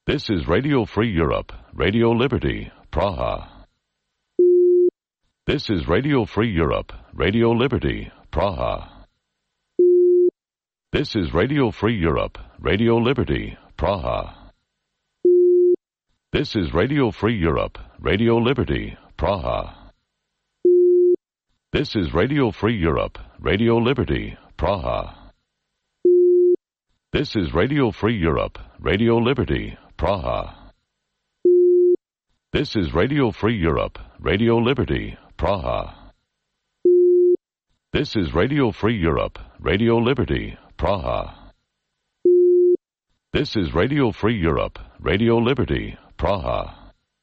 This is Radio Free Europe, Radio Liberty, Praha. This is Radio Free Europe, Radio Liberty, Praha. This is Radio Free Europe, Radio Liberty, Praha. This is Radio Free Europe, Radio Liberty, Praha. This is Radio Free Europe, Radio Liberty, Praha. This is Radio Free Europe, Radio Liberty, Praha. This is Radio Free Europe, Radio Liberty, Praha. This is Radio Free Europe, Radio Liberty, Praha. This is Radio Free Europe, Radio Liberty, Praha.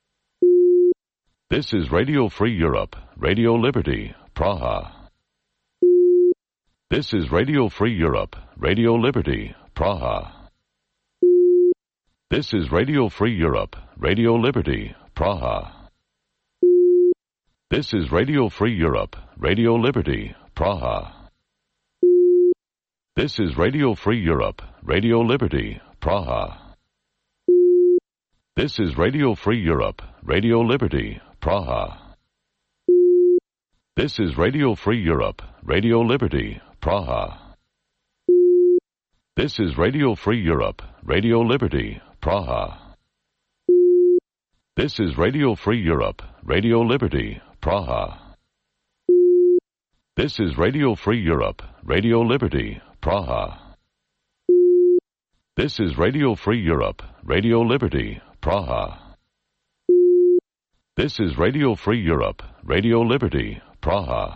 This is Radio Free Europe, Radio Liberty, Praha. This is Radio Free Europe, Radio Liberty, Praha. This is Radio Free Europe, Radio Liberty, Praha. This is Radio Free Europe, Radio Liberty, Praha. This is Radio Free Europe, Radio Liberty, Praha. This is Radio Free Europe, Radio Liberty, Praha. This is Radio Free Europe, Radio Liberty, Praha. This is Radio Free Europe, Radio Liberty, Praha. This is Radio Free Europe, Radio Liberty, Praha. This is Radio Free Europe, Radio Liberty, Praha. This is Radio Free Europe, Radio Liberty, Praha. This is Radio Free Europe, Radio Liberty, Praha.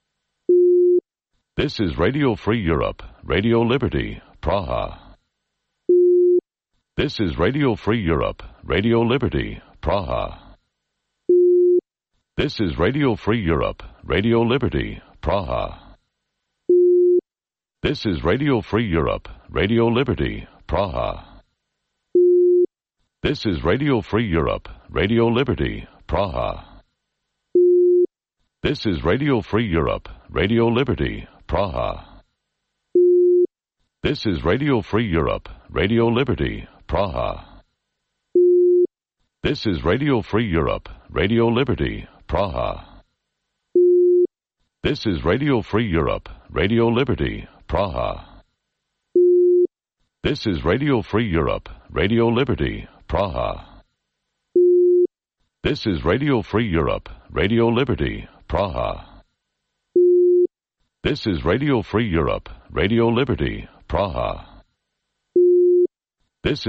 This is Radio Free Europe, Radio Liberty, Praha. This is Radio Free Europe, Radio Liberty, Praha. This is Radio Free Europe, Radio Liberty, Praha. This is Radio Free Europe, Radio Liberty, Praha. This is Radio Free Europe, Radio Liberty, Praha. This is Radio Free Europe, Radio Liberty, Praha. This is Radio Free Europe, Radio Liberty, Praha. This is Radio Free Europe, Radio Liberty, Praha. This is Radio Free Europe, Radio Liberty, Praha. This is Radio Free Europe, Radio Liberty, Praha. This is Radio Free Europe, Radio Liberty, Praha. This is Radio Free Europe, Radio Liberty, Praha. This